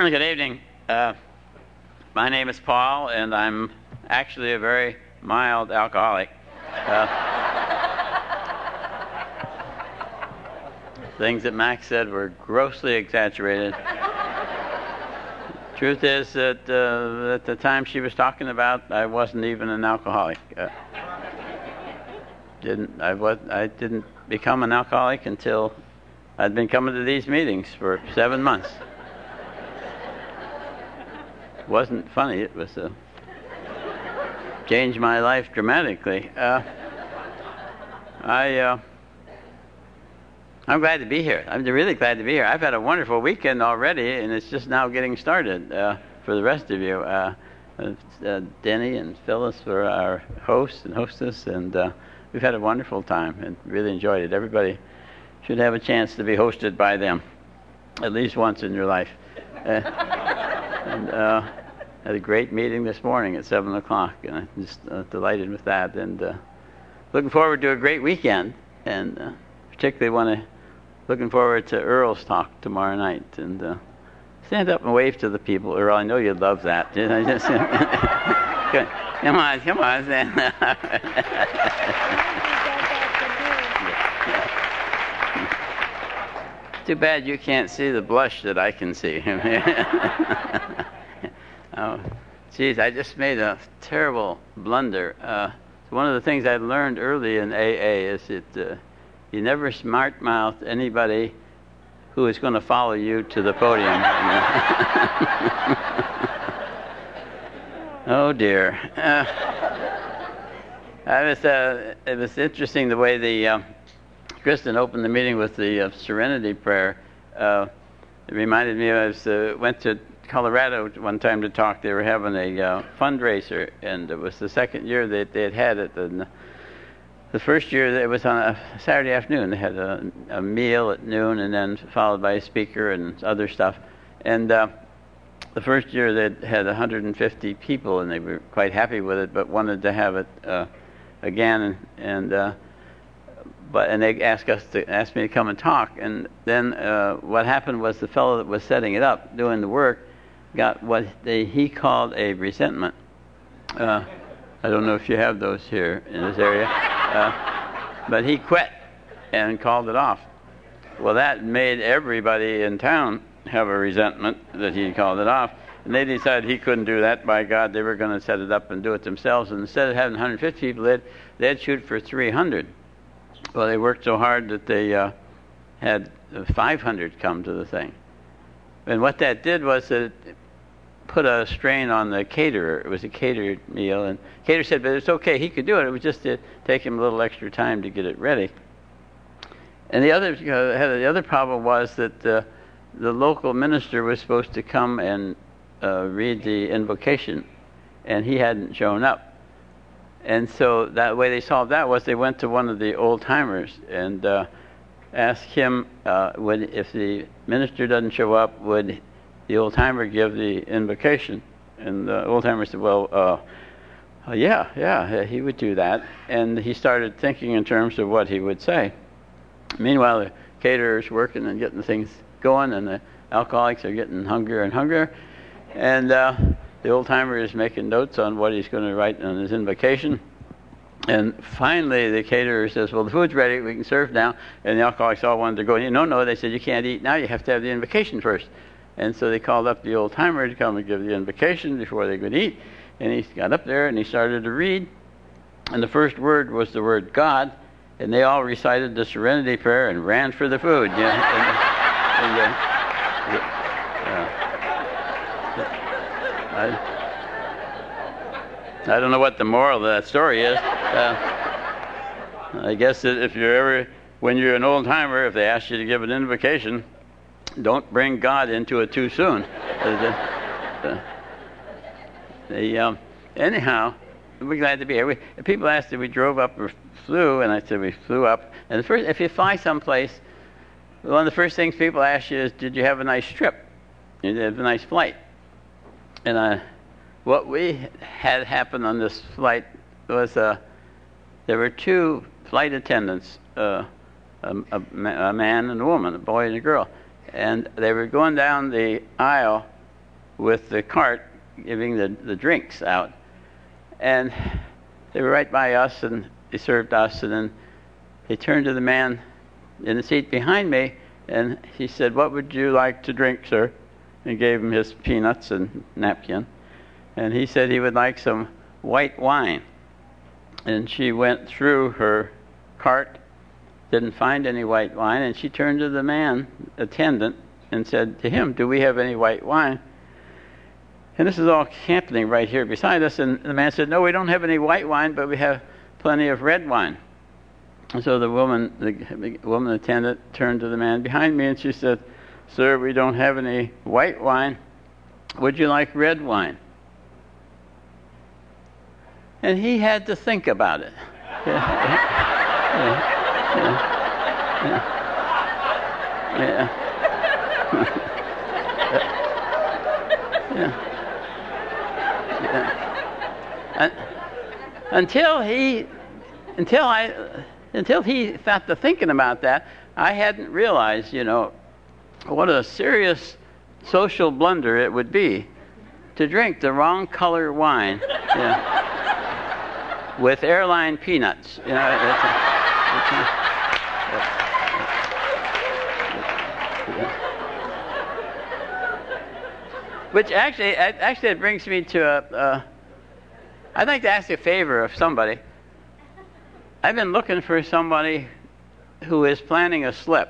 Good evening. My name is Paul, and I'm actually a very mild alcoholic. Things that Max said were grossly exaggerated. Truth is that at the time she was talking about, I wasn't even an alcoholic. I didn't become an alcoholic until I'd been coming to these meetings for 7 months. It wasn't funny. It was changed my life dramatically. I'm glad to be here. I'm really glad to be here. I've had a wonderful weekend already, and it's just now getting started for the rest of you. Denny and Phyllis were our hosts and hostess, and we've had a wonderful time and really enjoyed it. Everybody should have a chance to be hosted by them at least once in your life. And had a great meeting this morning at 7 o'clock, and I'm just delighted with that, and looking forward to a great weekend, and particularly looking forward to Earl's talk tomorrow night. And stand up and wave to the people, Earl. I know you'd love that. Come on. Too bad you can't see the blush that I can see. Oh, geez, I just made a terrible blunder. One of the things I learned early in AA is that you never smart-mouth anybody who is going to follow you to the podium. Oh dear. It was interesting the way Kristen opened the meeting with the Serenity Prayer. It reminded me, I went to Colorado one time to talk. They were having a fundraiser, and it was the second year that they had it. And the first year, it was on a Saturday afternoon. They had a meal at noon, and then followed by a speaker and other stuff. And the first year, they had 150 people, and they were quite happy with it, but wanted to have it again. And they asked me to come and talk. And then what happened was the fellow that was setting it up, doing the work, got what he called a resentment. I don't know if you have those here in this area. But he quit and called it off. Well, that made everybody in town have a resentment that he called it off. And they decided he couldn't do that. By God, they were going to set it up and do it themselves. And instead of having 150 people, they'd shoot for 300. Well, they worked so hard that they had 500 come to the thing. And what that did was that it put a strain on the caterer. It was a catered meal, and the caterer said, but it's okay, he could do it. It was just to take him a little extra time to get it ready. And the other problem was that the local minister was supposed to come and read the invocation, and he hadn't shown up. And so that way they solved that was they went to one of the old-timers and asked him, if the minister doesn't show up, would the old-timer give the invocation? And the old-timer said, well, yeah, he would do that. And he started thinking in terms of what he would say. Meanwhile, the caterer's working and getting things going, and the alcoholics are getting hungrier and hungrier. And the old-timer is making notes on what he's going to write on his invocation. And finally, the caterer says, well, the food's ready, we can serve now. And the alcoholics all wanted to go. No, they said, you can't eat now, you have to have the invocation first. And so they called up the old-timer to come and give the invocation before they could eat. And he got up there and he started to read. And the first word was the word God. And they all recited the Serenity Prayer and ran for the food. I don't know what the moral of that story is. I guess that when you're an old-timer, if they ask you to give an invocation, don't bring God into it too soon. Anyhow, we're glad to be here. People asked if we drove up or flew, and I said we flew up. And if you fly someplace, one of the first things people ask you is, did you have a nice trip? Did you have a nice flight? And what we had happen on this flight was there were two flight attendants, a man and a woman, a boy and a girl. And they were going down the aisle, with the cart giving the drinks out. And they were right by us, and they served us, and then they turned to the man in the seat behind me, and he said, "What would you like to drink, sir?" And gave him his peanuts and napkin. And he said he would like some white wine. And she went through her cart, didn't find any white wine, and she turned to the man, attendant, and said to him, "Do we have any white wine?" And this is all happening right here beside us, and the man said, "No, we don't have any white wine, but we have plenty of red wine." And so the woman attendant turned to the man behind me, and she said, "Sir, we don't have any white wine. Would you like red wine?" And he had to think about it. Until he got to thinking about that, I hadn't realized, what a serious social blunder it would be to drink the wrong color wine with airline peanuts. Which actually it brings me to I'd like to ask a favor of somebody. I've been looking for somebody who is planning a slip.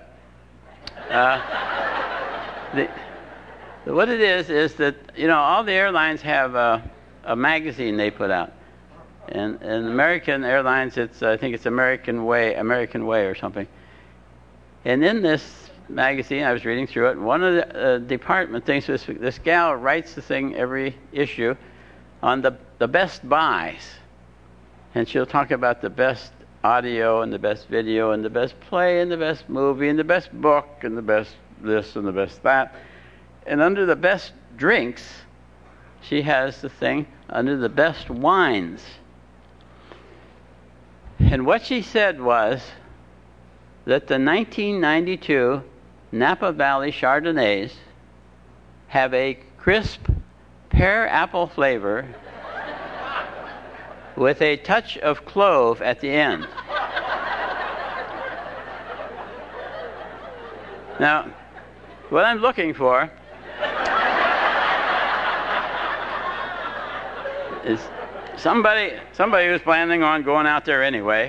What it is that, all the airlines have a magazine they put out. And American Airlines, I think it's American Way or something. And in this magazine, I was reading through it, and one of the department things was this gal writes the thing every issue on the best buys. And she'll talk about the best audio and the best video and the best play and the best movie and the best book and the best this and the best that. And under the best drinks, she has the thing under the best wines. And what she said was that the 1992 Napa Valley Chardonnays have a crisp pear apple flavor with a touch of clove at the end. Now, what I'm looking for is somebody who's planning on going out there anyway.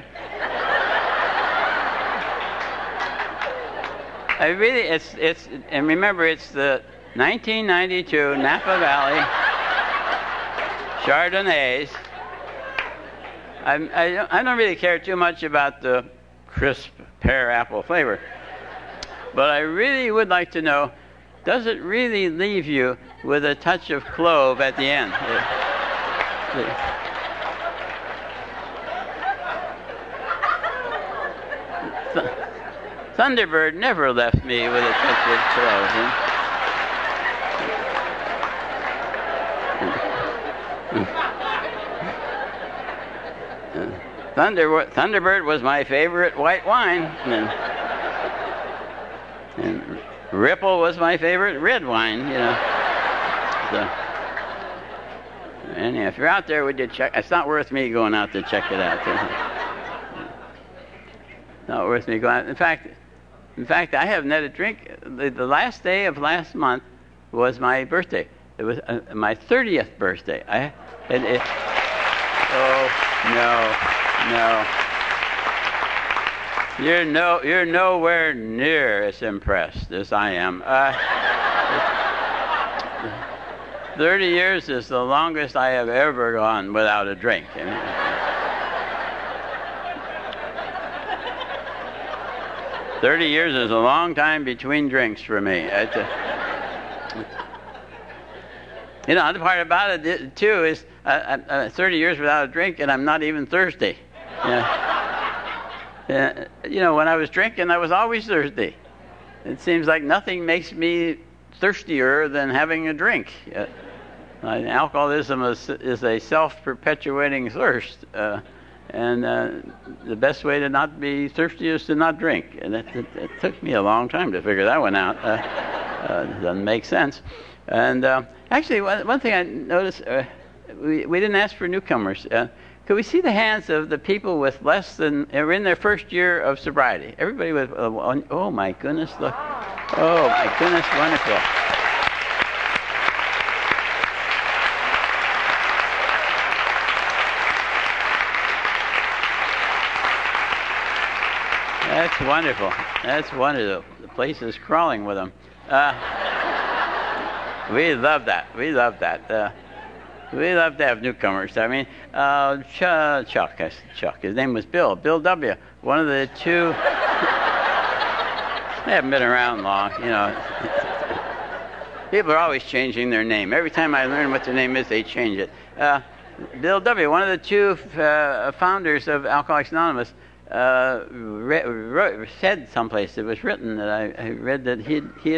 And remember, it's the 1992 Napa Valley Chardonnays. I don't really care too much about the crisp pear apple flavor, but I really would like to know, does it really leave you with a touch of clove at the end? Thunderbird never left me with a touch of clove. Thunderbird was my favorite white wine, and Ripple was my favorite red wine. So, and if you're out there, would you check? It's not worth me going out to check it out. Not worth me going out. In fact, I haven't had a drink. The last day of last month was my birthday. It was my 30th birthday. No. You're nowhere near as impressed as I am. 30 years is the longest I have ever gone without a drink. 30 years is a long time between drinks for me. The part about it, too, is I'm 30 years without a drink, and I'm not even thirsty. When I was drinking, I was always thirsty. It seems like nothing makes me thirstier than having a drink. Alcoholism is a self-perpetuating thirst. And the best way to not be thirsty is to not drink. And it took me a long time to figure that one out. Doesn't make sense. And actually, one thing I noticed, we didn't ask for newcomers. Could we see the hands of the people with less than, are in their first year of sobriety? Everybody with, oh my goodness, look. Oh my goodness, wonderful. That's wonderful. That's wonderful. The place is crawling with them. We love that. We love that. We love to have newcomers. I mean, Chuck. His name was Bill. Bill W. One of the two. They haven't been around long, you know. People are always changing their name. Every time I learn what their name is, they change it. Bill W., one of the two founders of Alcoholics Anonymous, said someplace, it was written that I read that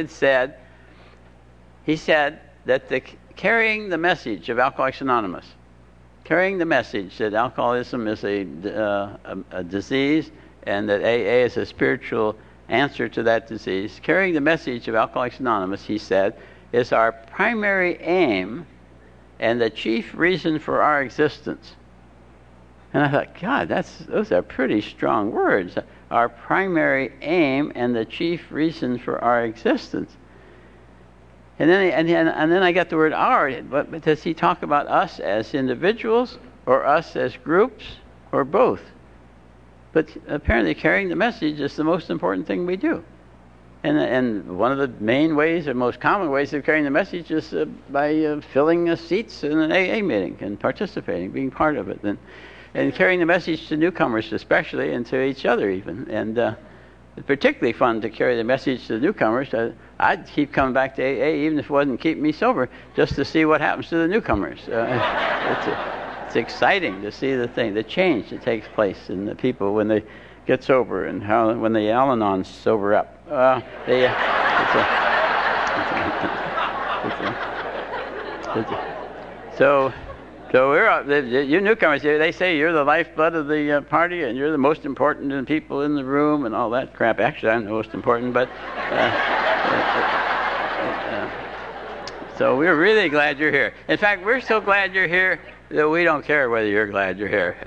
he said that carrying the message of Alcoholics Anonymous, carrying the message that alcoholism is a disease and that AA is a spiritual answer to that disease, carrying the message of Alcoholics Anonymous, he said, is our primary aim and the chief reason for our existence. And I thought, God, those are pretty strong words. Our primary aim and the chief reason for our existence. And then I got the word our, but does he talk about us as individuals or us as groups or both? But apparently carrying the message is the most important thing we do. And one of the main ways or most common ways of carrying the message is by filling seats in an AA meeting and participating, being part of it. And carrying the message to newcomers especially, and to each other even. And it's particularly fun to carry the message to the newcomers. I'd keep coming back to AA even if it wasn't keeping me sober, just to see what happens to the newcomers. It's exciting to see the change that takes place in the people when they get sober, and when the Al-Anons sober up. So you newcomers, they say you're the lifeblood of the party, and you're the most important people in the room, and all that crap. Actually, I'm the most important, but so we're really glad you're here. In fact, we're so glad you're here that we don't care whether you're glad you're here.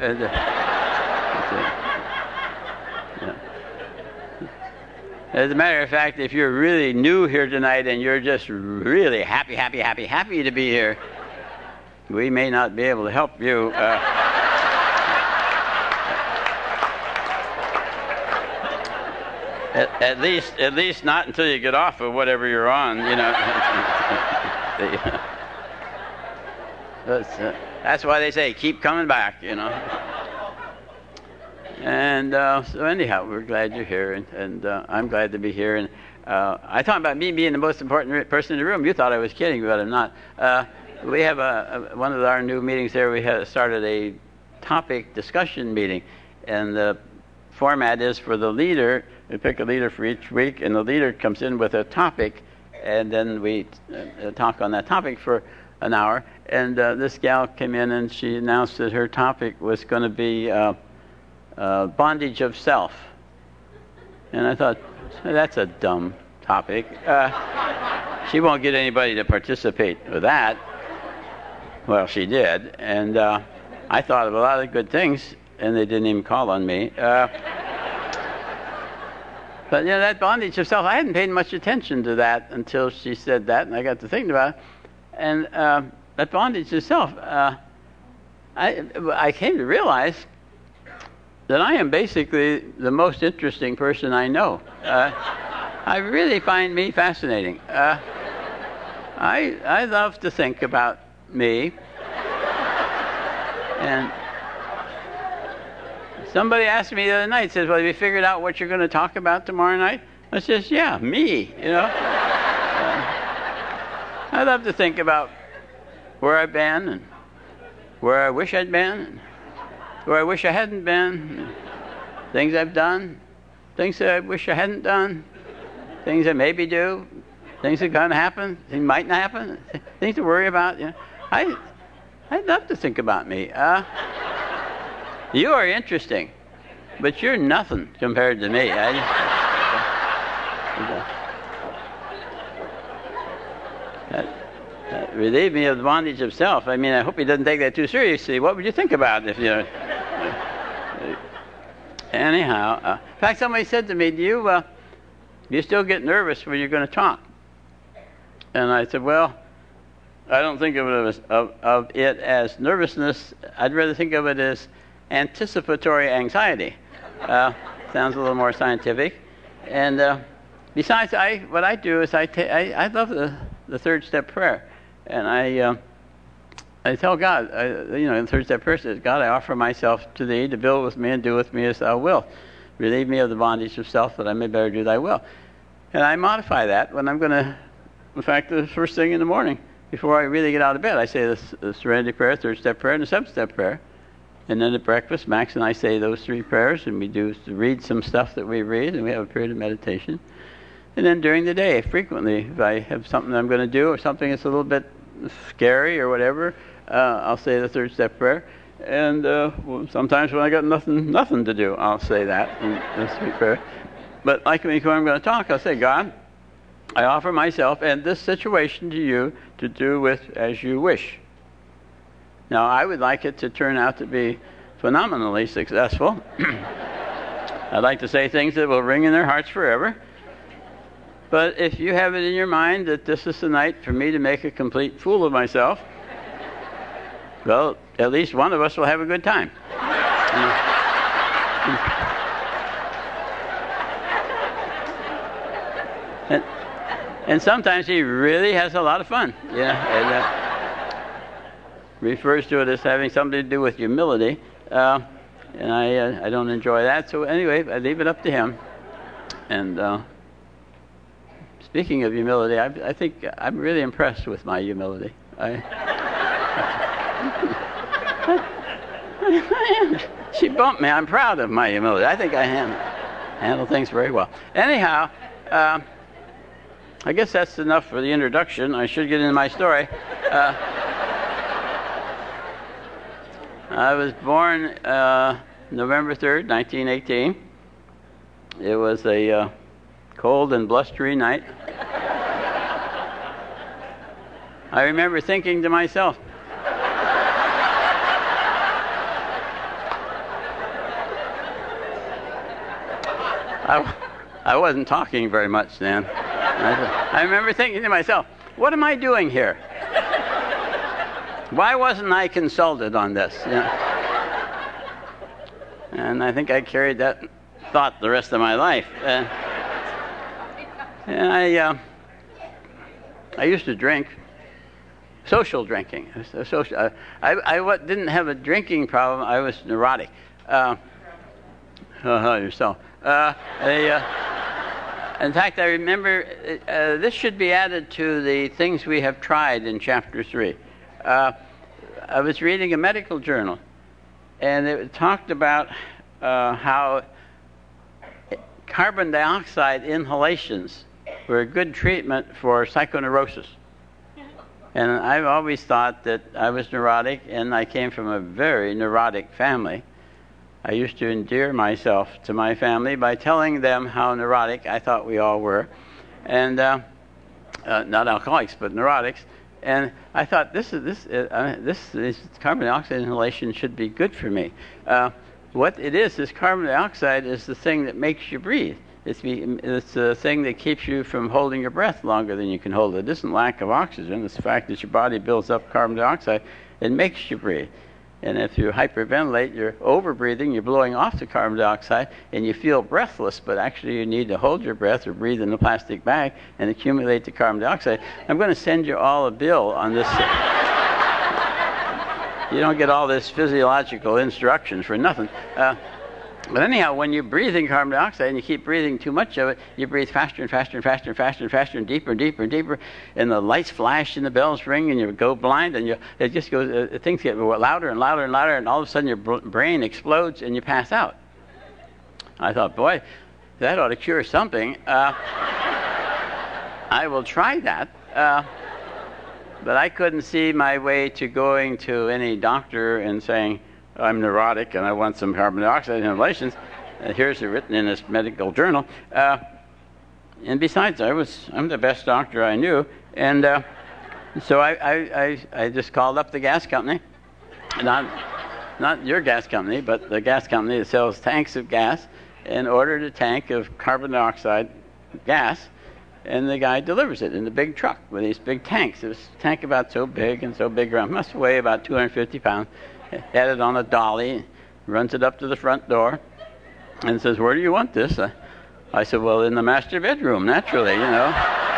As a matter of fact, if you're really new here tonight and you're just really happy to be here, we may not be able to help you. At least not until you get off of whatever you're on, you know. That's why they say keep coming back, you know. And so anyhow, we're glad you're here, and I'm glad to be here. And I thought about me being the most important person in the room. You thought I was kidding, but I'm not. We have one of our new meetings there. We started a topic discussion meeting, and the format is for the leader. We pick a leader for each week, and the leader comes in with a topic, and then we talk on that topic for an hour. And this gal came in, and she announced that her topic was going to be bondage of self. And I thought, that's a dumb topic. She won't get anybody to participate with that. Well, she did, and I thought of a lot of good things, and they didn't even call on me. But, you know, that bondage of self, I hadn't paid much attention to that until she said that, and I got to thinking about it. And that bondage of self, I came to realize that I am basically the most interesting person I know. I really find me fascinating. I love to think about me. And somebody asked me the other night, says, well, have you figured out what you're going to talk about tomorrow night? I says, yeah, me, you know. I love to think about where I've been and where I wish I'd been and where I wish I hadn't been, things I've done, things that I wish I hadn't done, things I maybe do, things that are going to happen, things might not happen, things to worry about. You know. I'd love to think about me. You are interesting, but you're nothing compared to me. relieve me of the bondage of self. I mean, I hope he doesn't take that too seriously. What would you think about if you... Anyhow, in fact, somebody said to me, do you still get nervous when you're going to talk? And I said, well, I don't think of it as nervousness. I'd rather think of it as anticipatory anxiety. Sounds a little more scientific. And besides, what I do is I love the third step prayer. And I tell God, the third step prayer says, God, I offer myself to thee to build with me and do with me as thou wilt. Relieve me of the bondage of self that I may better do thy will. And I modify that when I'm going to, in fact, the first thing in the morning, before I really get out of bed, I say the serenity prayer, third step prayer, and the seventh step prayer. And then at breakfast, Max and I say those three prayers, and we do read some stuff that we read, and we have a period of meditation. And then during the day, frequently, if I have something I'm going to do or something that's a little bit scary or whatever, I'll say the third step prayer. And sometimes when I got nothing to do, I'll say that in the sweet prayer. But like when I'm going to talk, I'll say, God, I offer myself and this situation to you to do with as you wish. Now, I would like it to turn out to be phenomenally successful. I'd like to say things that will ring in their hearts forever. But if you have it in your mind that this is the night for me to make a complete fool of myself, well, at least one of us will have a good time. And sometimes he really has a lot of fun. And, refers to it as having something to do with humility, and I don't enjoy that. So anyway, I leave it up to him. And speaking of humility, I think I'm really impressed with my humility. She bumped me. I'm proud of my humility. I think I handle things very well. Anyhow, I guess that's enough for the introduction. I should get into my story. I was born November 3rd, 1918. It was a cold and blustery night. I remember thinking to myself, I wasn't talking very much then. I remember thinking to myself, what am I doing here? Why wasn't I consulted on this? And I think I carried that thought the rest of my life. And I used to drink, social drinking. I didn't have a drinking problem. I was neurotic. Yourself. In fact, I remember this should be added to the things we have tried in chapter 3. I was reading a medical journal, and it talked about how carbon dioxide inhalations were a good treatment for psychoneurosis. And I've always thought that I was neurotic, and I came from a very neurotic family. I used to endear myself to my family by telling them how neurotic I thought we all were, and not alcoholics, but neurotics. And I thought this carbon dioxide inhalation should be good for me. What it is, this carbon dioxide is the thing that makes you breathe. It's the thing that keeps you from holding your breath longer than you can hold it. It isn't lack of oxygen. It's the fact that your body builds up carbon dioxide. It makes you breathe. And if you hyperventilate, you're over-breathing, you're blowing off the carbon dioxide, and you feel breathless, but actually you need to hold your breath or breathe in a plastic bag and accumulate the carbon dioxide. I'm going to send you all a bill on this. You don't get all this physiological instructions for nothing. But anyhow, when you're breathing carbon dioxide and you keep breathing too much of it, you breathe faster and faster and faster and faster and faster and deeper and deeper and deeper, and the lights flash and the bells ring and you go blind, and it just goes. Things get louder and louder and louder, and all of a sudden your brain explodes and you pass out. I thought, boy, that ought to cure something. I will try that. But I couldn't see my way to going to any doctor and saying, I'm neurotic and I want some carbon dioxide inhalations. Here's it written in this medical journal. And besides, I'm the best doctor I knew. And So I just called up the gas company, not your gas company, but the gas company that sells tanks of gas, and ordered a tank of carbon dioxide gas, and the guy delivers it in the big truck with these big tanks. It was a tank about so big and so big around, must weigh about 250 pounds, had it on a dolly, runs it up to the front door, and says, "Where do you want this?" I said, "Well, in the master bedroom, naturally, you know."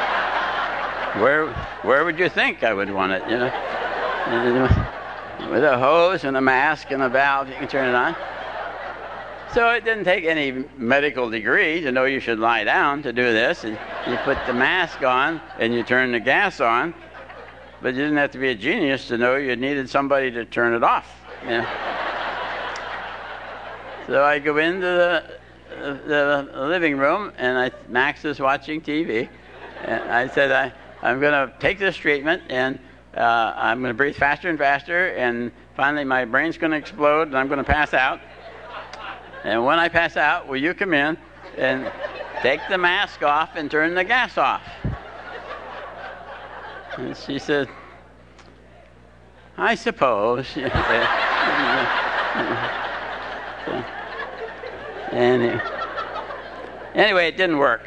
Where would you think I would want it, you know? With a hose and a mask and a valve, you can turn it on. So it didn't take any medical degree to know you should lie down to do this. And you put the mask on and you turn the gas on, but you didn't have to be a genius to know you needed somebody to turn it off. You know? So I go into the living room, and Max is watching TV, and I said, I'm going to take this treatment, and I'm going to breathe faster and faster, and finally my brain's going to explode, and I'm going to pass out. And when I pass out, will you come in and take the mask off and turn the gas off? And she said, "I suppose." Anyway, it didn't work.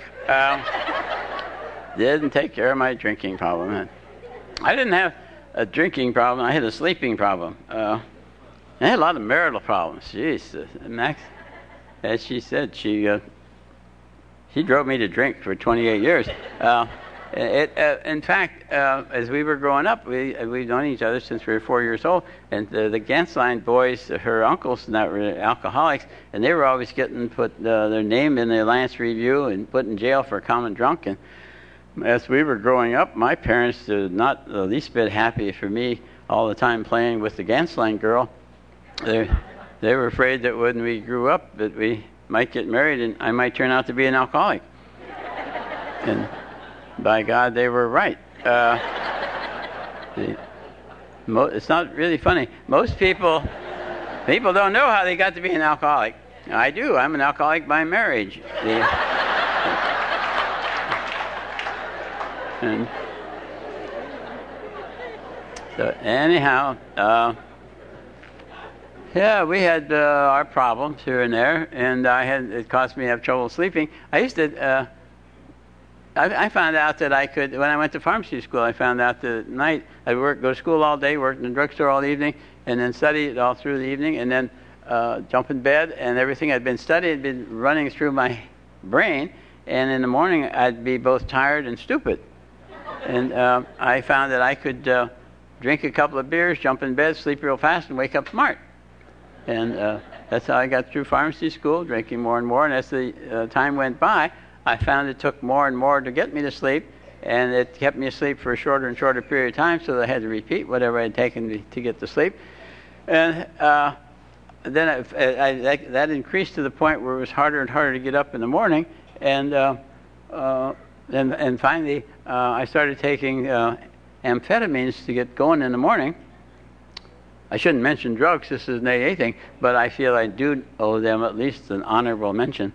Didn't take care of my drinking problem. I didn't have a drinking problem. I had a sleeping problem. I had a lot of marital problems. Jeez, Max, as she said, she drove me to drink for 28 years. In fact, as we were growing up, we've known each other since we were 4 years old, and the Gensline boys, her uncles, that were alcoholics, and they were always getting put their name in the Alliance Review and put in jail for common drunk. And as we were growing up, my parents were not the least bit happy for me all the time playing with the Gensline girl. They were afraid that when we grew up that we might get married and I might turn out to be an alcoholic. And by God, they were right. It's not really funny. Most people don't know how they got to be an alcoholic. I do. I'm an alcoholic by marriage. And so anyhow, yeah, we had our problems here and there, and it caused me to have trouble sleeping. I used to. I found out that I could, when I went to pharmacy school, I found out that at night I'd go to school all day, work in the drugstore all evening, and then study all through the evening, and then jump in bed, and everything I'd been studying had been running through my brain, and in the morning I'd be both tired and stupid. And I found that I could drink a couple of beers, jump in bed, sleep real fast, and wake up smart. And that's how I got through pharmacy school, drinking more and more, and as the time went by, I found it took more and more to get me to sleep, and it kept me asleep for a shorter and shorter period of time, so I had to repeat whatever I had taken to get to sleep. And then that increased to the point where it was harder and harder to get up in the morning, and finally I started taking amphetamines to get going in the morning. I shouldn't mention drugs, this is an AA thing, but I feel I do owe them at least an honorable mention.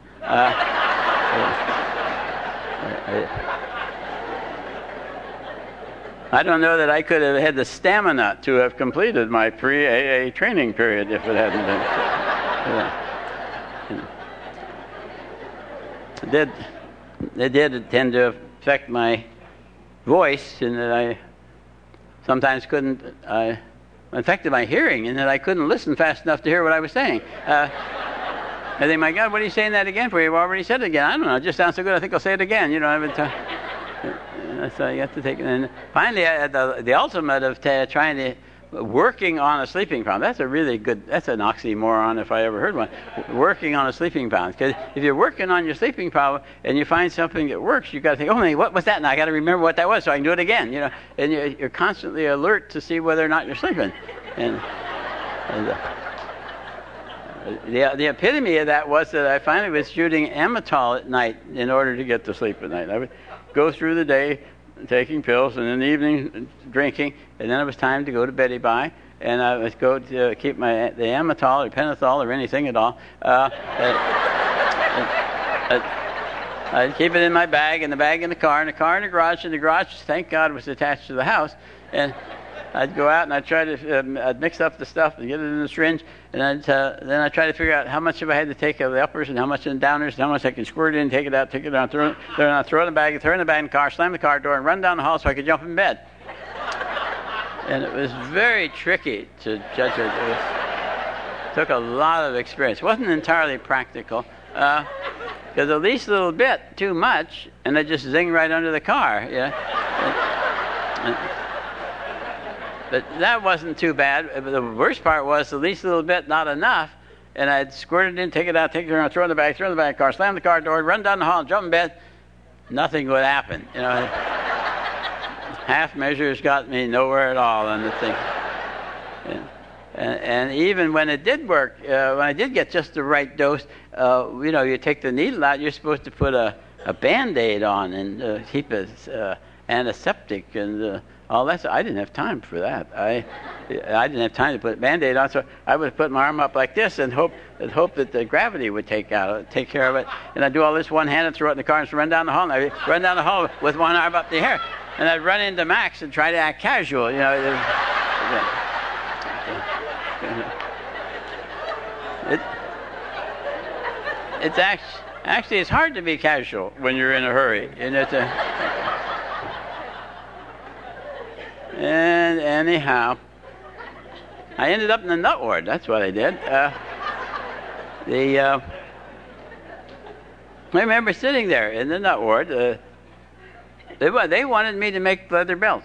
I don't know that I could have had the stamina to have completed my pre-AA training period if it hadn't been. It did tend to affect my voice, in that I sometimes couldn't. Affected my hearing, in that I couldn't listen fast enough to hear what I was saying. I think, my God, what are you saying that again for? You've already said it again. I don't know. It just sounds so good. I think I'll say it again. You know, so you have to take it. And finally, the ultimate of trying to working on a sleeping problem. That's an oxymoron if I ever heard one. Working on a sleeping problem. Because if you're working on your sleeping problem and you find something that works, you've got to think, oh, what was that? And I got to remember what that was so I can do it again. You know, and you're constantly alert to see whether or not you're sleeping. And the epitome of that was that I finally was shooting Amatol at night in order to get to sleep at night. I would go through the day taking pills, and in the evening drinking, and then it was time to go to Betty Bye, and I would go to keep the Amatol or Pentothal or anything at all I'd keep it in my bag, and the bag in the car, and the car in the garage, and the garage, thank God, was attached to the house. And I'd go out and I'd try to I'd mix up the stuff and get it in the syringe, and then I'd try to figure out how much if I had to take of the uppers and how much in the downers and how much I can squirt in, take it out, throw it in the bag, throw it in the bag in the car, slam the car door, and run down the hall so I could jump in bed. And it was very tricky to judge it. It took a lot of experience. It wasn't entirely practical. Because the least little bit too much, and they just zing right under the car. But that wasn't too bad. But the worst part was the least little bit not enough, and I'd squirt it in, take it out, take it around, throw it in the bag of the car, slam the car door, run down the hall, jump in bed. Nothing would happen. Half measures got me nowhere at all on the thing. And even when it did work, when I did get just the right dose, you take the needle out, you're supposed to put a Band-Aid on and keep it antiseptic and all that. So I didn't have time for that. I didn't have time to put a Band-Aid on, so I would put my arm up like this and hope that the gravity would take care of it. And I'd do all this one hand and throw it in the car and run down the hall. And I'd run down the hall with one arm up the air. And I'd run into Max and try to act casual, It's actually it's hard to be casual when you're in a hurry, and and anyhow, I ended up in the nut ward. That's what I did. I remember sitting there in the nut ward. They wanted me to make leather belts.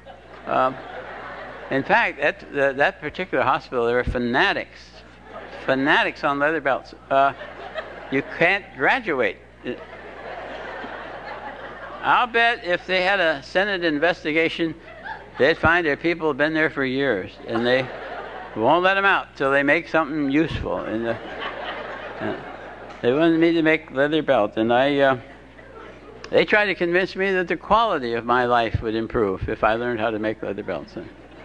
In fact, at that particular hospital, there were fanatics on leather belts. You can't graduate. I'll bet if they had a Senate investigation, they'd find their people have been there for years, and they won't let them out till they make something useful. And they wanted me to make leather belts, and they tried to convince me that the quality of my life would improve if I learned how to make leather belts.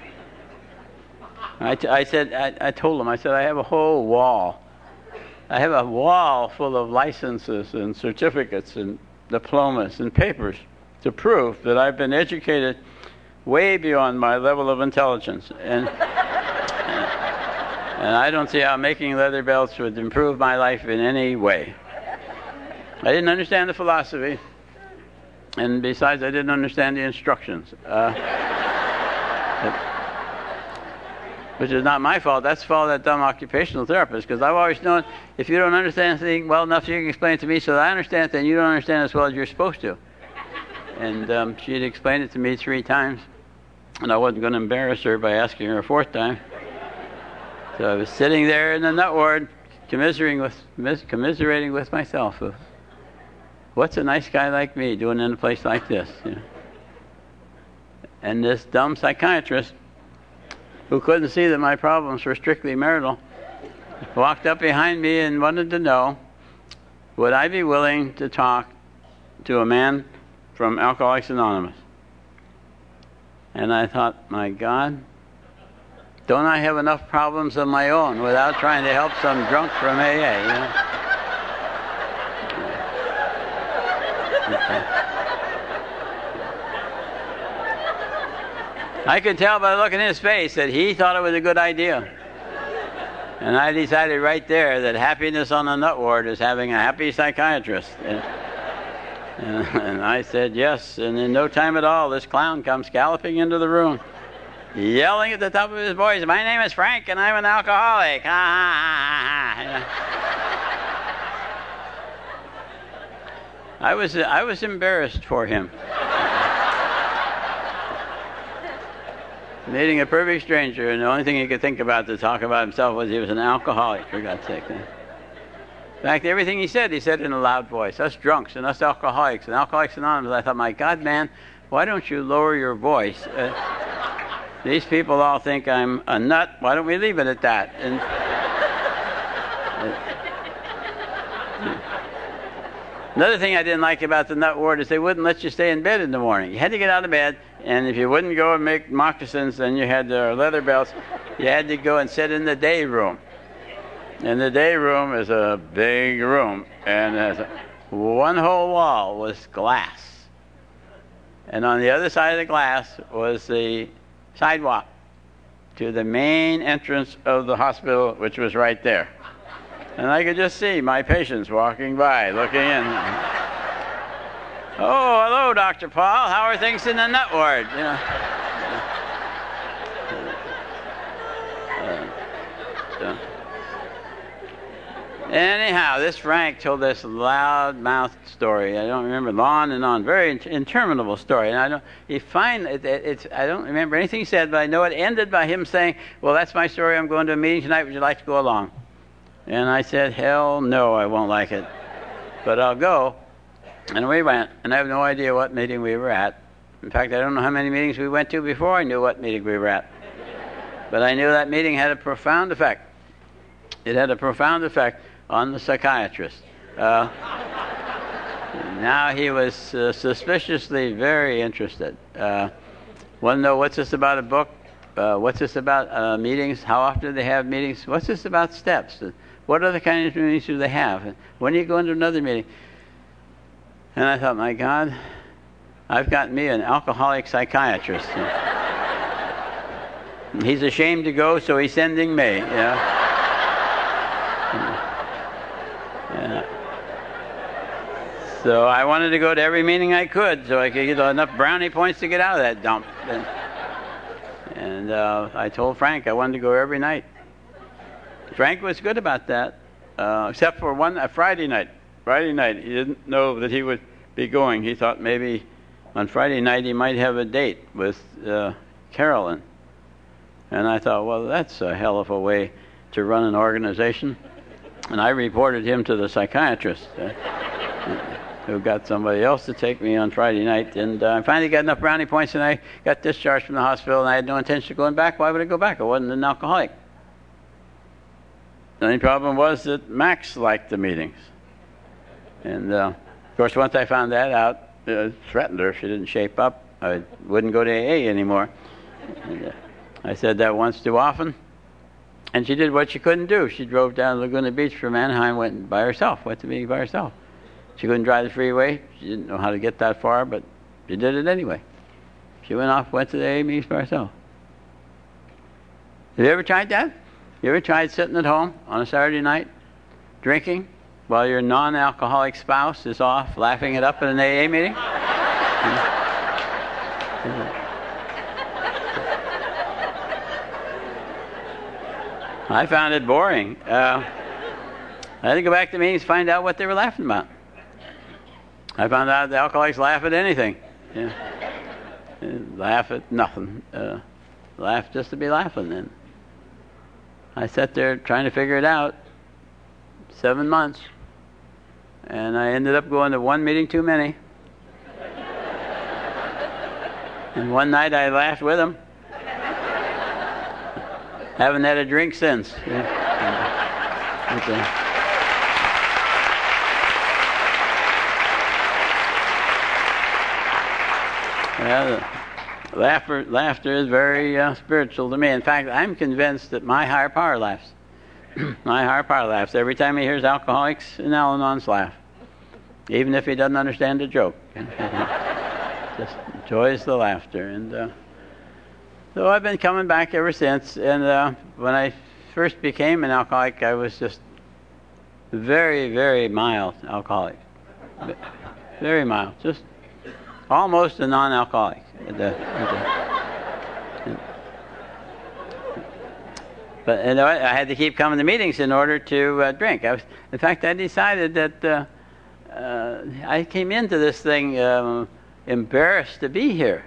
I told them, I said, I have a whole wall. I have a wall full of licenses and certificates and diplomas and papers to prove that I've been educated way beyond my level of intelligence. And I don't see how making leather belts would improve my life in any way. I didn't understand the philosophy, and besides, I didn't understand the instructions. Which is not my fault. That's the fault of that dumb occupational therapist, because I've always known if you don't understand something well enough, you can explain it to me so that I understand it, then you don't understand as well as you're supposed to. And she'd explained it to me 3 times, and I wasn't going to embarrass her by asking her a 4th time. So I was sitting there in the nut ward, commiserating with myself. What's a nice guy like me doing in a place like this? And this dumb psychiatrist, who couldn't see that my problems were strictly marital, walked up behind me and wanted to know, would I be willing to talk to a man from Alcoholics Anonymous? And I thought, my God, don't I have enough problems of my own without trying to help some drunk from AA? I could tell by the look in his face that he thought it was a good idea. And I decided right there that happiness on the nut ward is having a happy psychiatrist. And I said yes, and in no time at all, this clown comes galloping into the room, yelling at the top of his voice, my name is Frank, and I'm an alcoholic. Ha, ha, ha, ha. I was embarrassed for him. Meeting a perfect stranger, and the only thing he could think about to talk about himself was he was an alcoholic, for God's sake. In fact, everything he said in a loud voice. Us drunks and us alcoholics and Alcoholics Anonymous. I thought, my God, man, why don't you lower your voice? These people all think I'm a nut. Why don't we leave it at that? And another thing I didn't like about the nut ward is they wouldn't let you stay in bed in the morning. You had to get out of bed, and if you wouldn't go and make moccasins, then you had leather belts. You had to go and sit in the day room. And the day room is a big room, and one whole wall was glass. And on the other side of the glass was the sidewalk to the main entrance of the hospital, which was right there. And I could just see my patients walking by, looking in. Oh, hello, Dr. Paul. How are things in the nut ward? You know. Anyhow, this Frank told this loud-mouthed story. I don't remember, on and on, very interminable story. And I don't. I don't remember anything he said, but I know it ended by him saying, "Well, that's my story. I'm going to a meeting tonight. Would you like to go along?" And I said, "Hell no, I won't like it, but I'll go." And we went, and I have no idea what meeting we were at. In fact, I don't know how many meetings we went to before I knew what meeting we were at. But I knew that meeting had a profound effect. It had a profound effect on the psychiatrist. Now he was suspiciously very interested. Want to know what's this about a book? What's this about meetings? How often do they have meetings? What's this about steps? What other kinds of meetings do they have? When do you go into another meeting? And I thought, my God, I've got me an alcoholic psychiatrist. He's ashamed to go, so he's sending me. You know? So I wanted to go to every meeting I could, so I could get enough brownie points to get out of that dump. And I told Frank I wanted to go every night. Frank was good about that, except for a Friday night. Friday night, he didn't know that he would be going. He thought maybe on Friday night he might have a date with Carolyn. And I thought, well, that's a hell of a way to run an organization. And I reported him to the psychiatrist, who got somebody else to take me on Friday night. And I finally got enough brownie points, and I got discharged from the hospital, and I had no intention of going back. Why would I go back? I wasn't an alcoholic. The only problem was that Max liked the meetings. And, of course, once I found that out, threatened her if she didn't shape up. I wouldn't go to AA anymore. And, I said that once too often. And she did what she couldn't do. She drove down to Laguna Beach from Anaheim, went by herself, went to meeting by herself. She couldn't drive the freeway. She didn't know how to get that far, but she did it anyway. She went off, went to the AA meetings by herself. Have you ever tried that? You ever tried sitting at home on a Saturday night, drinking, while your non-alcoholic spouse is off laughing it up at an AA meeting? I found it boring. I had to go back to meetings to find out what they were laughing about. I found out the alcoholics laugh at anything. Yeah. Laugh at nothing. Laugh just to be laughing. And I sat there trying to figure it out. 7 months. And I ended up going to one meeting too many. And one night I laughed with them. Haven't had a drink since. Yeah. Okay. Well, laughter is very spiritual to me. In fact, I'm convinced that my higher power laughs. My higher power laughs every time he hears alcoholics and Al-Anons laugh, even if he doesn't understand the joke. Just enjoys the laughter. And so I've been coming back ever since. And when I first became an alcoholic, I was just very, very mild alcoholic. Very mild. Just almost a non-alcoholic. But I had to keep coming to meetings in order to drink. In fact, I decided that I came into this thing embarrassed to be here.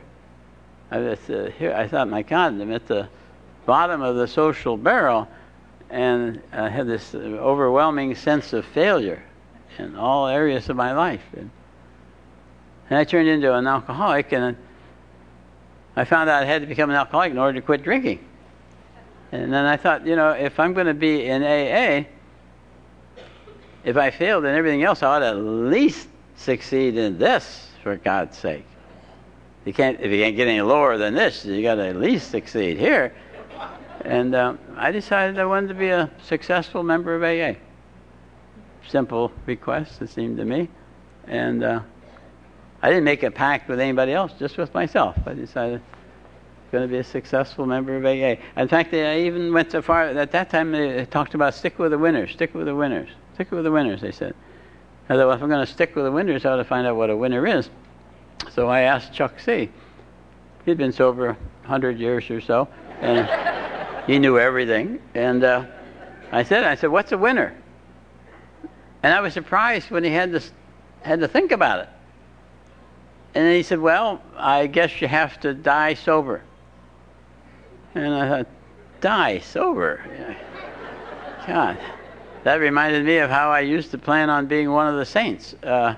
I thought, my God, I'm at the bottom of the social barrel, and I had this overwhelming sense of failure in all areas of my life. And I turned into an alcoholic, and I found out I had to become an alcoholic in order to quit drinking. And then I thought, if I'm going to be in AA, if I failed in everything else, I ought to at least succeed in this, for God's sake. If you can't get any lower than this, you got to at least succeed here. And I decided I wanted to be a successful member of AA. Simple request, it seemed to me. And I didn't make a pact with anybody else, just with myself. I decided I'm going to be a successful member of AA. In fact, I even went so far, at that time they talked about stick with the winners, stick with the winners, stick with the winners, they said. I thought, well, if I'm going to stick with the winners, I ought to find out what a winner is. So I asked Chuck C. He'd been sober 100 years or so, and he knew everything. And I said, what's a winner? And I was surprised when he had to think about it. And then he said, well, I guess you have to die sober. And I thought, die sober? God, that reminded me of how I used to plan on being one of the saints.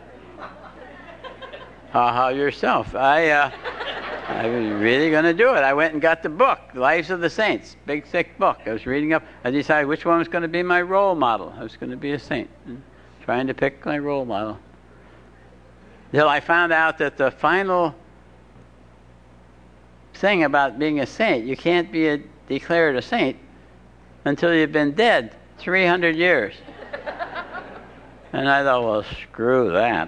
How yourself? I was really going to do it. I went and got the book, Lives of the Saints, big thick book. I was reading up. I decided which one was going to be my role model. I was going to be a saint, trying to pick my role model. Till I found out that the final thing about being a saint, you can't be declared a saint until you've been dead 300 years. And I thought, well, screw that,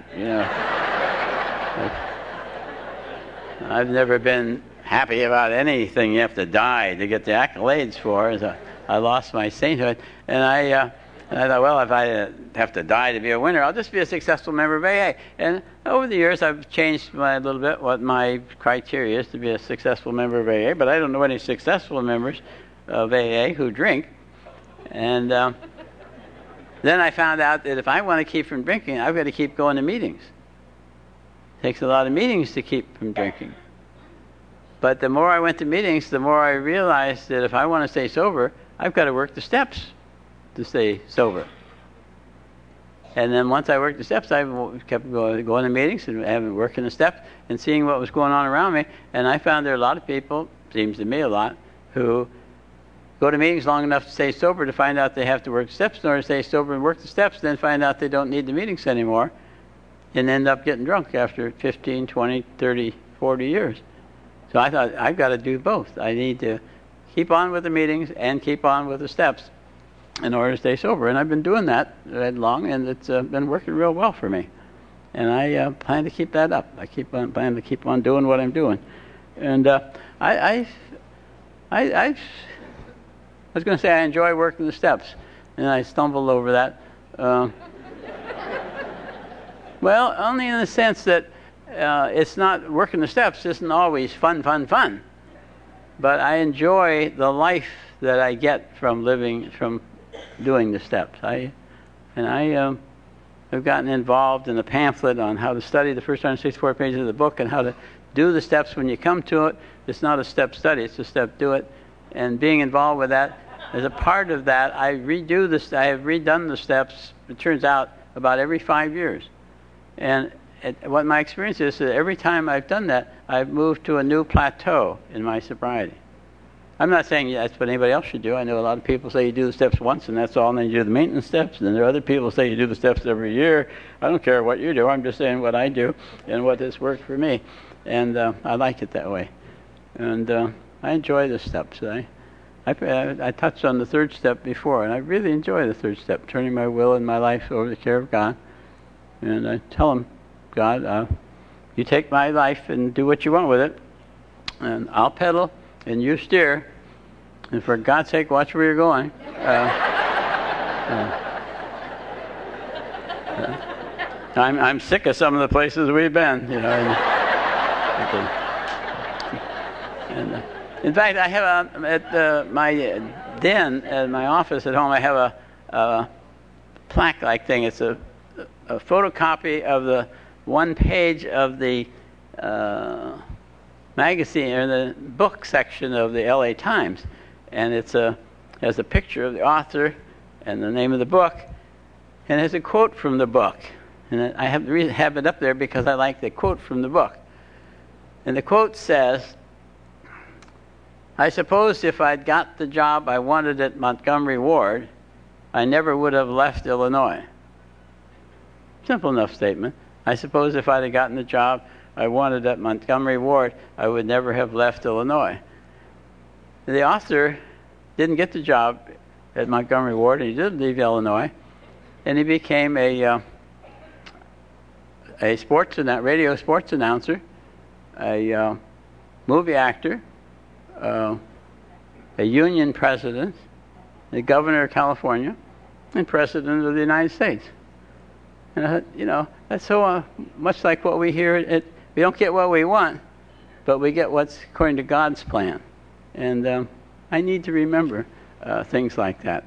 I've never been happy about anything you have to die to get the accolades for. So I lost my sainthood. And I thought, well, if I have to die to be a winner, I'll just be a successful member of AA. And over the years, I've changed a little bit what my criteria is to be a successful member of AA. But I don't know any successful members of AA who drink. And then I found out that if I want to keep from drinking, I've got to keep going to meetings. It takes a lot of meetings to keep from drinking. But the more I went to meetings, the more I realized that if I want to stay sober, I've got to work the steps to stay sober. And then once I worked the steps, I kept going to meetings and working the steps and seeing what was going on around me. And I found there are a lot of people, seems to me a lot, who go to meetings long enough to stay sober to find out they have to work the steps in order to stay sober and work the steps, then find out they don't need the meetings anymore and end up getting drunk after 15, 20, 30, 40 years. So I thought, I've got to do both. I need to keep on with the meetings and keep on with the steps in order to stay sober. And I've been doing that long, and it's been working real well for me. And I plan to keep that up. I plan to keep on doing what I'm doing. And I was going to say I enjoy working the steps, and I stumbled over that. Well, only in the sense that it's not working the steps isn't always fun. But I enjoy the life that I get from doing the steps. I've gotten involved in a pamphlet on how to study the first 164 pages of the book and how to do the steps when you come to it. It's not a step study, it's a step do it. And being involved with that, as a part of that, I have redone the steps, it turns out, about every 5 years. And what my experience is that every time I've done that, I've moved to a new plateau in my sobriety. I'm not saying that's what anybody else should do. I know a lot of people say you do the steps once and that's all, and then you do the maintenance steps. And then there are other people who say you do the steps every year. I don't care what you do. I'm just saying what I do and what has worked for me. And I like it that way. And I enjoy the steps. I touched on the third step before, and I really enjoy the third step, turning my will and my life over to the care of God. And I tell him, God, you take my life and do what you want with it, and I'll pedal and you steer, and for God's sake, watch where you're going. I'm sick of some of the places we've been, and in fact, I have at my den at my office at home, I have a plaque-like thing. It's a photocopy of the one page of the magazine or the book section of the LA Times, and has a picture of the author and the name of the book, and has a quote from the book. And I have it up there because I like the quote from the book. And the quote says, I suppose if I'd got the job I wanted at Montgomery Ward, I never would have left Illinois. Simple enough statement. I suppose if I'd have gotten the job I wanted at Montgomery Ward, I would never have left Illinois. The author didn't get the job at Montgomery Ward, and he didn't leave Illinois, and he became a a radio sports announcer, a movie actor, a union president, the governor of California, and president of the United States. And that's so much like what we hear. We don't get what we want, but we get what's according to God's plan. And I need to remember things like that.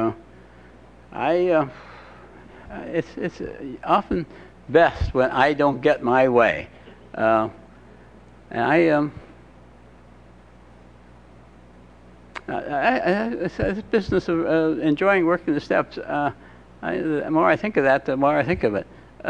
It's often best when I don't get my way. And it's a business of enjoying working the steps. The more I think of that, the more I think of it.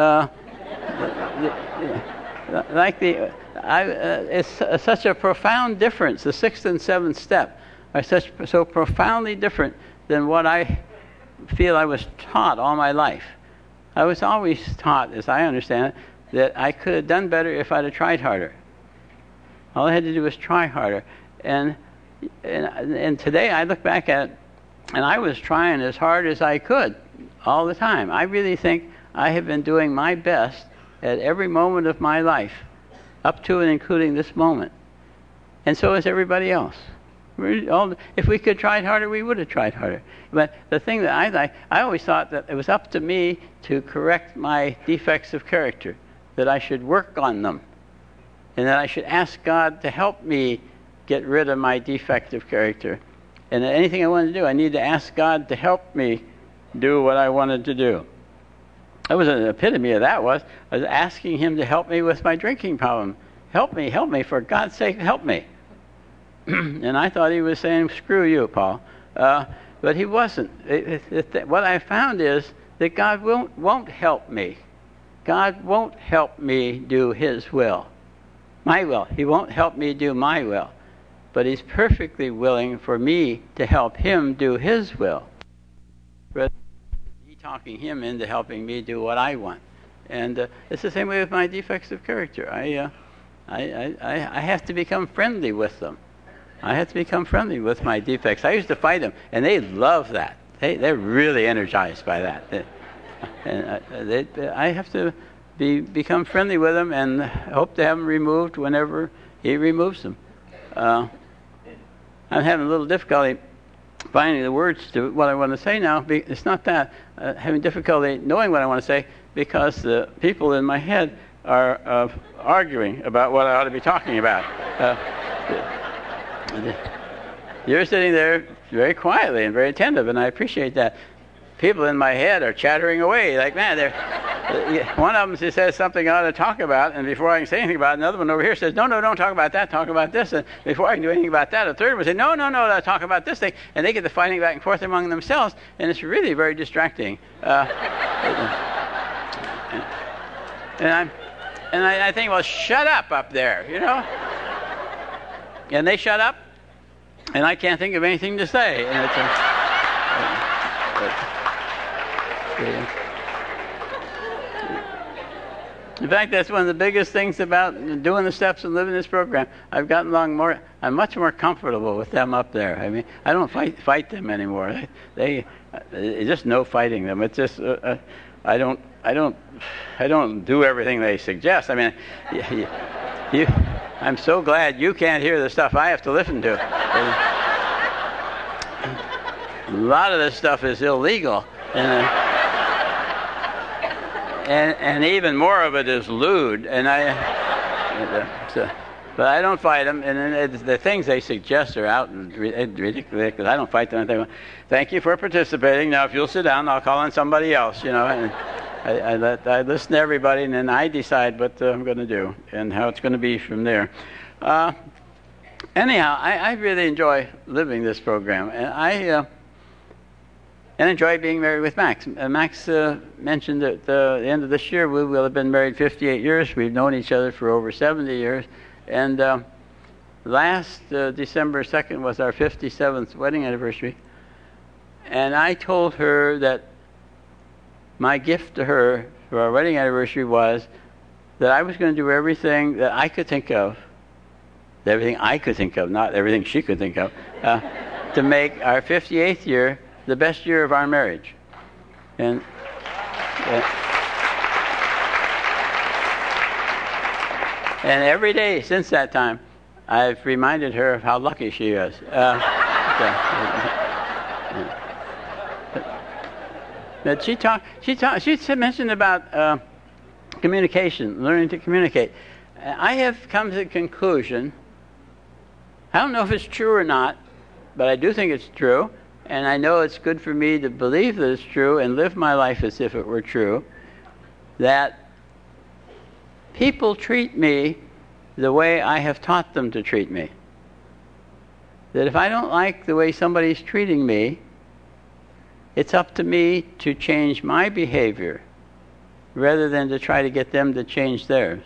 It's such a profound difference. The 6th and 7th step are so profoundly different than what I feel I was taught all my life. I was always taught, as I understand it, that I could have done better if I'd have tried harder. All I had to do was try harder. And today I look back at it, and I was trying as hard as I could all the time. I really think I have been doing my best at every moment of my life, up to and including this moment. And so is everybody else. If we could have tried harder, we would have tried harder. But the thing that I like, I always thought that it was up to me to correct my defects of character, that I should work on them, and that I should ask God to help me get rid of my defect of character. And anything I wanted to do, I need to ask God to help me do what I wanted to do. That was an epitome of that. I was asking Him to help me with my drinking problem. Help me, for God's sake, help me. And I thought He was saying, screw you, Paul. But He wasn't. What I found is that God won't help me. God won't help me do His will, my will. He won't help me do my will. But He's perfectly willing for me to help Him do His will. But He's talking Him into helping me do what I want. And it's the same way with my defects of character. I have to become friendly with them. I have to become friendly with my defects. I used to fight them, and they love that. They're really energized by that. I have to become friendly with them and hope to have them removed whenever He removes them. I'm having a little difficulty finding the words to what I want to say now. It's not that. Having difficulty knowing what I want to say because the people in my head are arguing about what I ought to be talking about. You're sitting there very quietly and very attentive, and I appreciate that. People in my head are chattering away like, man, one of them says something I ought to talk about, and before I can say anything about it, another one over here says, no, don't talk about that, talk about this. And before I can do anything about that, a third one says, no, talk about this thing. And they get to fighting back and forth among themselves, and it's really very distracting. And I think, well, shut up there, And they shut up, and I can't think of anything to say. And in fact, that's one of the biggest things about doing the steps and living this program. I've gotten along more. I'm much more comfortable with them up there. I mean, I don't fight them anymore. They just no fighting them. It's just I don't do everything they suggest. I mean, I'm so glad you can't hear the stuff I have to listen to. A lot of this stuff is illegal, and even more of it is lewd. And but I don't fight them. And the things they suggest are out and ridiculous. I don't fight them. I think, thank you for participating. Now, if you'll sit down, I'll call on somebody else. And I listen to everybody, and then I decide what I'm going to do and how it's going to be from there. Anyhow, I really enjoy living this program, and I enjoy being married with Max. Max mentioned that at the end of this year we will have been married 58 years. We've known each other for over 70 years, and last December 2nd was our 57th wedding anniversary, and I told her that my gift to her for our wedding anniversary was that I was going to do everything that I could think of, not everything she could think of, to make our 58th year the best year of our marriage. And And every day since that time, I've reminded her of how lucky she is. But she mentioned about communication, learning to communicate. I have come to the conclusion, I don't know if it's true or not, but I do think it's true, and I know it's good for me to believe that it's true and live my life as if it were true, that people treat me the way I have taught them to treat me. That if I don't like the way somebody's treating me, it's up to me to change my behavior rather than to try to get them to change theirs.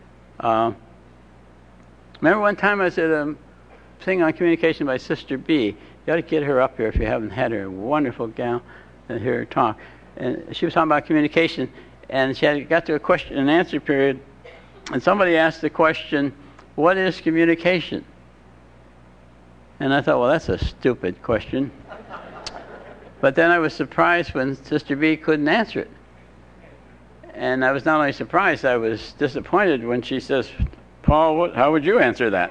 Remember one time I was at a thing on communication by Sister B. You ought to get her up here if you haven't had her. A wonderful gal to hear her talk. And she was talking about communication, and she got to a question and answer period, and somebody asked the question, what is communication? And I thought, well, that's a stupid question. But then I was surprised when Sister B couldn't answer it. And I was not only surprised, I was disappointed when she says, Paul, how would you answer that?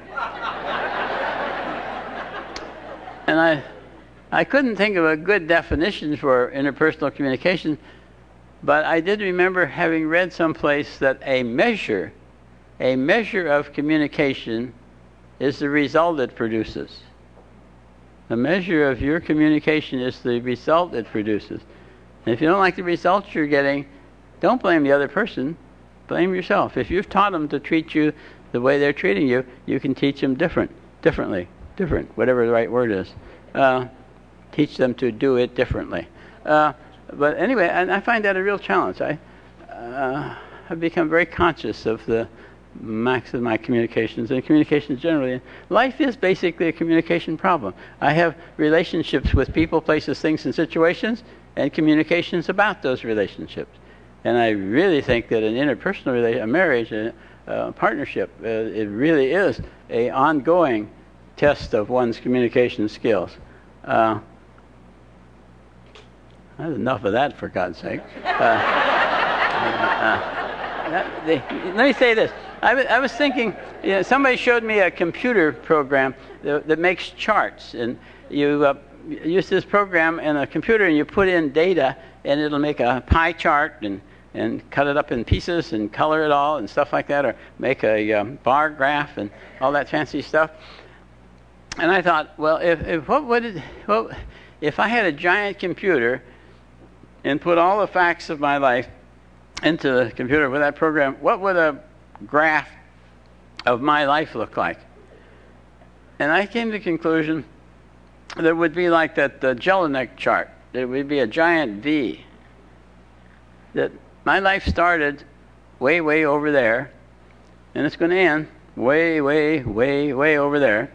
And I couldn't think of a good definition for interpersonal communication, but I did remember having read someplace that a measure of communication is the result it produces. The measure of your communication is the result it produces. And if you don't like the results you're getting, don't blame the other person, blame yourself. If you've taught them to treat you the way they're treating you, you can teach them differently, whatever the right word is. Teach them to do it differently. But anyway, and I find that a real challenge. I've become very conscious of the max of my communications and communications generally. Life is basically a communication problem. I have relationships with people, places, things, and situations, and communications about those relationships. And I really think that an interpersonal relationship, a marriage, a partnership, it really is an ongoing test of one's communication skills. That's enough of that, for God's sake. Let me say this. I was thinking, somebody showed me a computer program that makes charts, and you use this program in a computer and you put in data, and it'll make a pie chart and cut it up in pieces and color it all and stuff like that, or make a bar graph and all that fancy stuff. And I thought, well, if I had a giant computer and put all the facts of my life into the computer with that program, what would a graph of my life look like? And I came to the conclusion that it would be like that the Jelinek chart. It would be a giant V. That my life started way, way over there, and it's going to end way, way, way, way over there.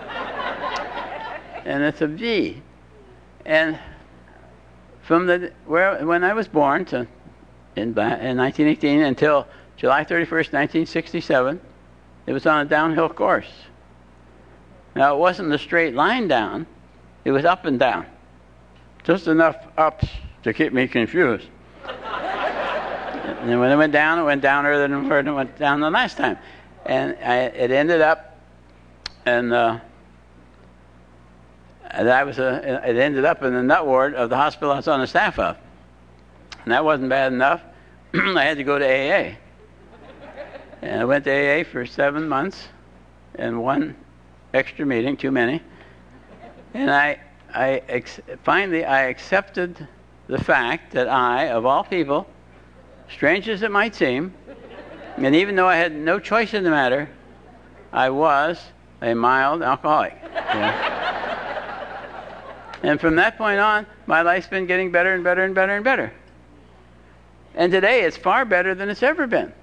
And it's a V. And from when I was born in 1918 until July 31st, 1967, it was on a downhill course. Now, it wasn't a straight line down. It was up and down. Just enough ups to keep me confused. And then when it went down earlier than where it went down the last time. And it ended up, and it ended up in the nut ward of the hospital I was on the staff of. And that wasn't bad enough. I had to go to AA. And I went to AA for 7 months and one extra meeting, too many. And finally I accepted the fact that I, of all people, strange as it might seem, and even though I had no choice in the matter, I was a mild alcoholic. Yeah. And from that point on, my life's been getting better and better and better and better. And today it's far better than it's ever been.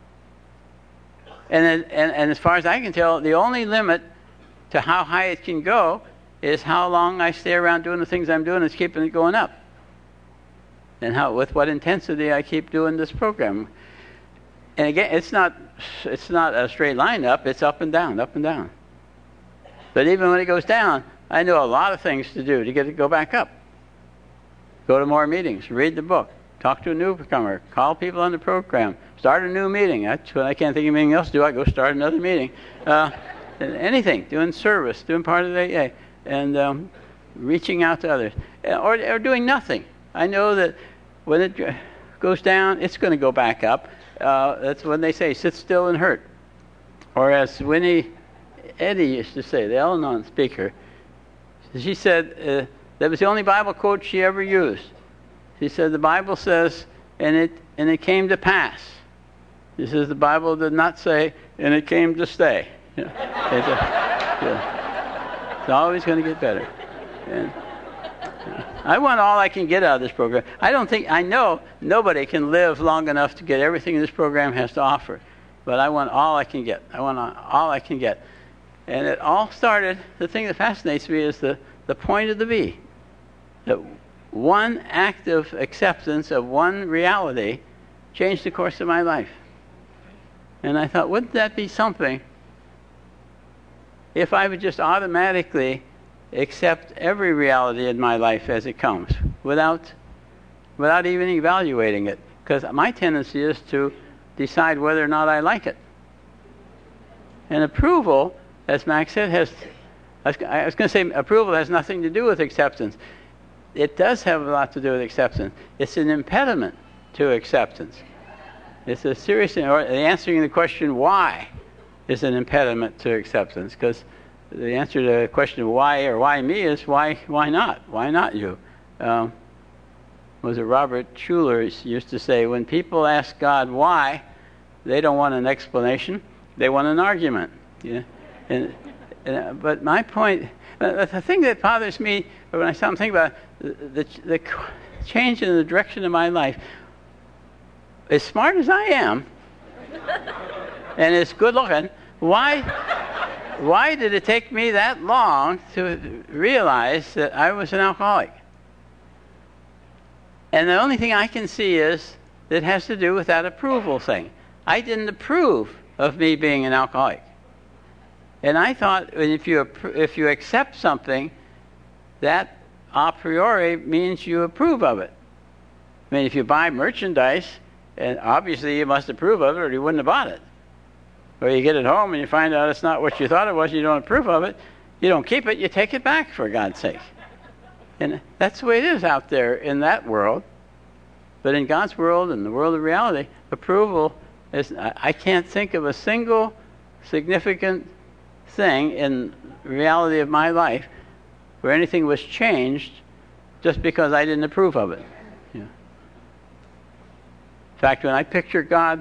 And as far as I can tell, the only limit to how high it can go is how long I stay around doing the things I'm doing that's keeping it going up. And with what intensity I keep doing this program. And again, it's not a straight line up, it's up and down, up and down. But even when it goes down, I know a lot of things to do to get it to go back up. Go to more meetings, read the book, talk to a newcomer, call people on the program, start a new meeting. That's when I can't think of anything else to do. I go start another meeting. Anything, doing service, doing part of the AA, and reaching out to others, or doing nothing. I know that when it goes down, it's going to go back up. That's when they say, sit still and hurt. Or as Winnie Eddy used to say, the Al-Anon speaker, she said that was the only Bible quote she ever used. She said, the Bible says, and it came to pass. She says, the Bible did not say, and it came to stay. It's always going to get better. And I want all I can get out of this program. I know nobody can live long enough to get everything this program has to offer. But I want all I can get. I want all I can get. And it all started, the thing that fascinates me is the point of the V. That one act of acceptance of one reality changed the course of my life. And I thought, wouldn't that be something if I would just automatically accept every reality in my life as it comes without even evaluating it? Because my tendency is to decide whether or not I like it. And approval, as Max said, I was going to say approval has nothing to do with acceptance. It does have a lot to do with acceptance. It's an impediment to acceptance. It's a serious thing. Or answering the question why is an impediment to acceptance, because the answer to the question why or why me is why not? Why not you? Was it Robert Schuller used to say, when people ask God why, they don't want an explanation, they want an argument. Yeah? But my point, the thing that bothers me when I start thinking about the change in the direction of my life, as smart as I am, and as good looking, why did it take me that long to realize that I was an alcoholic? And the only thing I can see is that it has to do with that approval thing. I didn't approve of me being an alcoholic. And I thought if you accept something, that a priori means you approve of it. I mean, if you buy merchandise, and obviously you must approve of it or you wouldn't have bought it. Or you get it home and you find out it's not what you thought it was, you don't approve of it, you don't keep it, you take it back, for God's sake. And that's the way it is out there in that world. But in God's world, in the world of reality, approval is, I can't think of a single significant thing in reality of my life where anything was changed just because I didn't approve of it. Yeah. In fact, when I picture God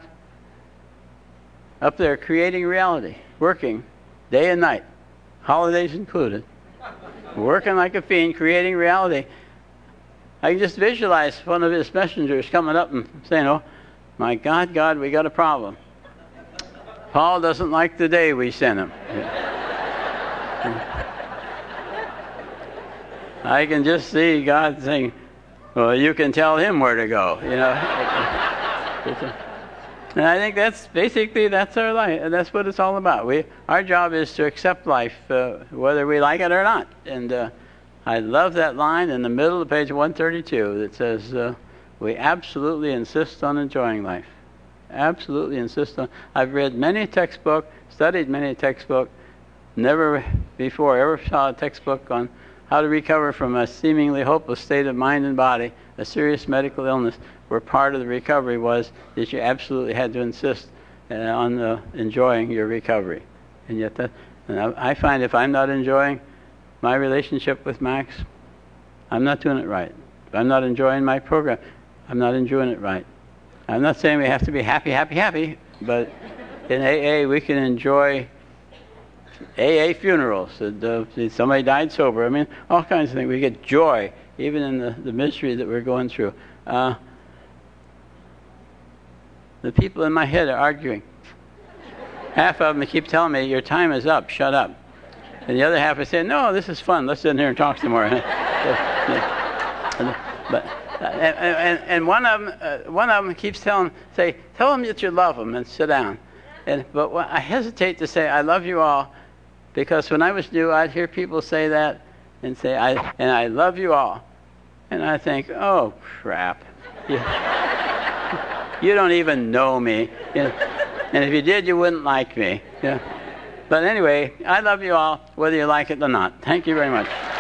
up there creating reality, working day and night, holidays included, working like a fiend, creating reality, I can just visualize one of his messengers coming up and saying, oh, my God, God, we got a problem. Paul doesn't like the day we sent him. I can just see God saying, well, you can tell him where to go, you know. And I think that's our life. And that's what it's all about. Our job is to accept life, whether we like it or not. And I love that line in the middle of page 132 that says, we absolutely insist on enjoying life. Absolutely insist on. I've read many a textbook, studied many a textbook, never before ever saw a textbook on how to recover from a seemingly hopeless state of mind and body, a serious medical illness, where part of the recovery was that you absolutely had to insist on enjoying your recovery. And yet I find if I'm not enjoying my relationship with Max, I'm not doing it right. If I'm not enjoying my program, I'm not enjoying it right. I'm not saying we have to be happy, happy, happy, but in AA we can enjoy AA funerals. Somebody died sober. I mean, all kinds of things. We get joy, even in the misery that we're going through. The people in my head are arguing. Half of them keep telling me, your time is up, shut up. And the other half are saying, no, this is fun, let's sit in here and talk some more. And one of them keeps tell them that you love them and sit down. But I hesitate to say, I love you all, because when I was new, I'd hear people say that and say, I love you all. And I think, oh, crap. You, you don't even know me. And if you did, you wouldn't like me. But anyway, I love you all, whether you like it or not. Thank you very much.